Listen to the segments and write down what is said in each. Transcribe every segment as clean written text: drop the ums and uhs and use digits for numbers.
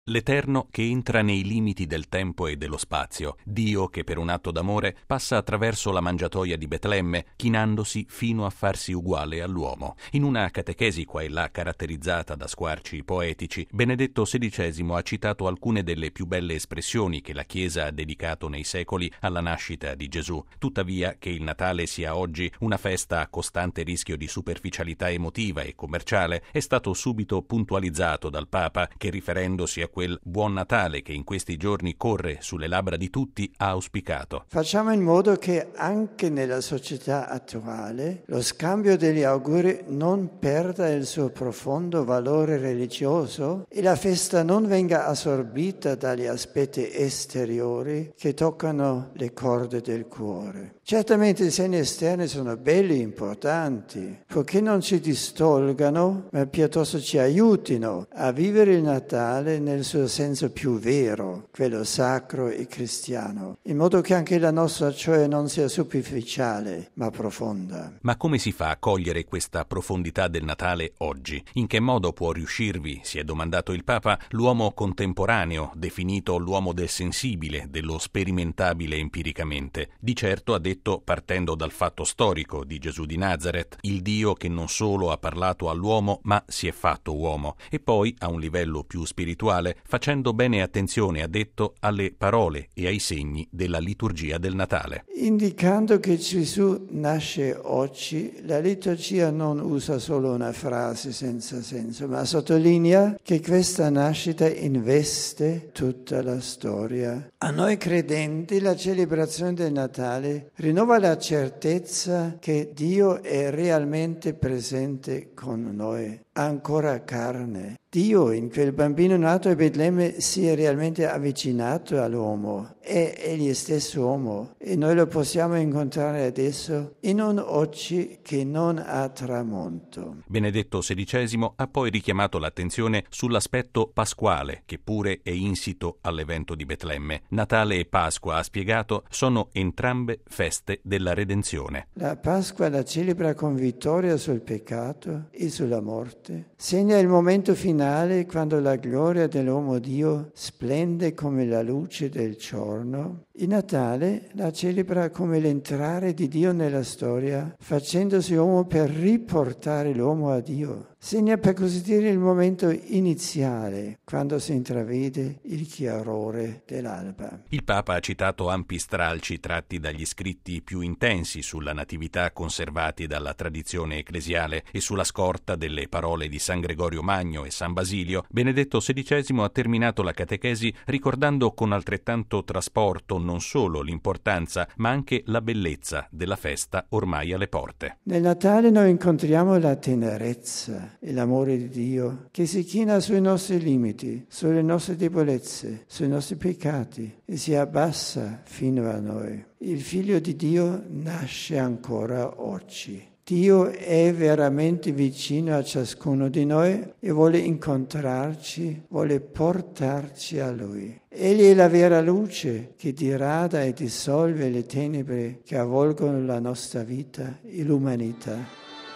L'Eterno che entra nei limiti del tempo e dello spazio, Dio che per un atto d'amore passa attraverso la mangiatoia di Betlemme, chinandosi fino a farsi uguale all'uomo. In una catechesi qua e là caratterizzata da squarci poetici, Benedetto XVI ha citato alcune delle più belle espressioni che la Chiesa ha dedicato nei secoli alla nascita di Gesù. Tuttavia, che il Natale sia oggi una festa a costante rischio di superficialità emotiva e commerciale è stato subito puntualizzato dal Papa, che riferendosi a quel buon Natale che in questi giorni corre sulle labbra di tutti ha auspicato. Facciamo in modo che anche nella società attuale lo scambio degli auguri non perda il suo profondo valore religioso e la festa non venga assorbita dagli aspetti esteriori che toccano le corde del cuore. Certamente i segni esterni sono belli e importanti, poiché non ci distolgano, ma piuttosto ci aiutino a vivere il Natale nel suo senso più vero, quello sacro e cristiano, in modo che anche la nostra gioia non sia superficiale, ma profonda. Ma come si fa a cogliere questa profondità del Natale oggi? In che modo può riuscirvi, si è domandato il Papa, l'uomo contemporaneo, definito l'uomo del sensibile, dello sperimentabile empiricamente? Di certo, ha detto, partendo dal fatto storico di Gesù di Nazaret, il Dio che non solo ha parlato all'uomo, ma si è fatto uomo, e poi, a un livello più spirituale, facendo bene attenzione, ha detto, alle parole e ai segni della liturgia del Natale. Indicando che Gesù nasce oggi, la liturgia non usa solo una frase senza senso, ma sottolinea che questa nascita investe tutta la storia. A noi credenti la celebrazione del Natale rinnova la certezza che Dio è realmente presente con noi, ancora carne. Dio in quel bambino nato a Betlemme si è realmente avvicinato all'uomo, è egli stesso uomo e noi lo possiamo incontrare adesso in un oggi che non ha tramonto. Benedetto XVI ha poi richiamato l'attenzione sull'aspetto pasquale che pure è insito all'evento di Betlemme. Natale e Pasqua, ha spiegato, sono entrambe feste della redenzione. La Pasqua la celebra con vittoria sul peccato e sulla morte. Segna il momento finale quando la gloria dell'uomo Dio splende come la luce del giorno. Il Natale la celebra come l'entrare di Dio nella storia, facendosi uomo per riportare l'uomo a Dio. Segna per così dire il momento iniziale, quando si intravede il chiarore dell'alba. Il Papa ha citato ampi stralci tratti dagli scritti più intensi sulla natività conservati dalla tradizione ecclesiale e sulla scorta delle parole di San Gregorio Magno e San Basilio. Benedetto XVI ha terminato la catechesi ricordando con altrettanto trasporto non solo l'importanza, ma anche la bellezza della festa ormai alle porte. Nel Natale noi incontriamo la tenerezza e l'amore di Dio che si china sui nostri limiti, sulle nostre debolezze, sui nostri peccati e si abbassa fino a noi. Il Figlio di Dio nasce ancora oggi. Dio è veramente vicino a ciascuno di noi e vuole incontrarci, vuole portarci a Lui. Egli è la vera luce che dirada e dissolve le tenebre che avvolgono la nostra vita e l'umanità.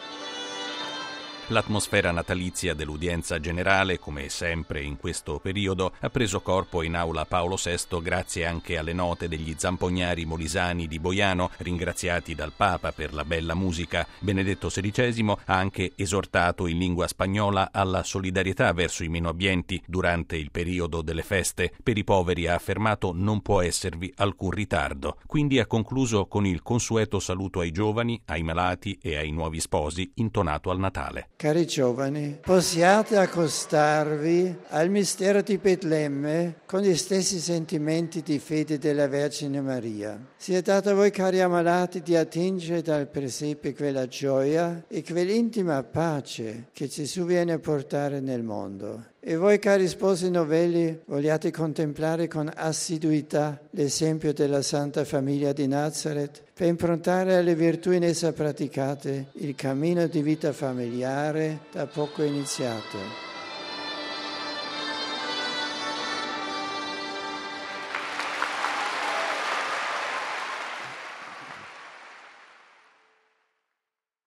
L'atmosfera natalizia dell'udienza generale, come sempre in questo periodo, ha preso corpo in aula Paolo VI grazie anche alle note degli zampognari molisani di Boiano, ringraziati dal Papa per la bella musica. Benedetto XVI ha anche esortato in lingua spagnola alla solidarietà verso i meno abbienti durante il periodo delle feste. Per i poveri, ha affermato, non può esservi alcun ritardo. Quindi ha concluso con il consueto saluto ai giovani, ai malati e ai nuovi sposi, intonato al Natale. Cari giovani, possiate accostarvi al mistero di Betlemme con gli stessi sentimenti di fede della Vergine Maria. Sia dato a voi, cari ammalati, di attingere dal presepe quella gioia e quell'intima pace che Gesù viene a portare nel mondo. E voi, cari sposi novelli, vogliate contemplare con assiduità l'esempio della Santa Famiglia di Nazaret per improntare alle virtù in essa praticate il cammino di vita familiare da poco iniziato.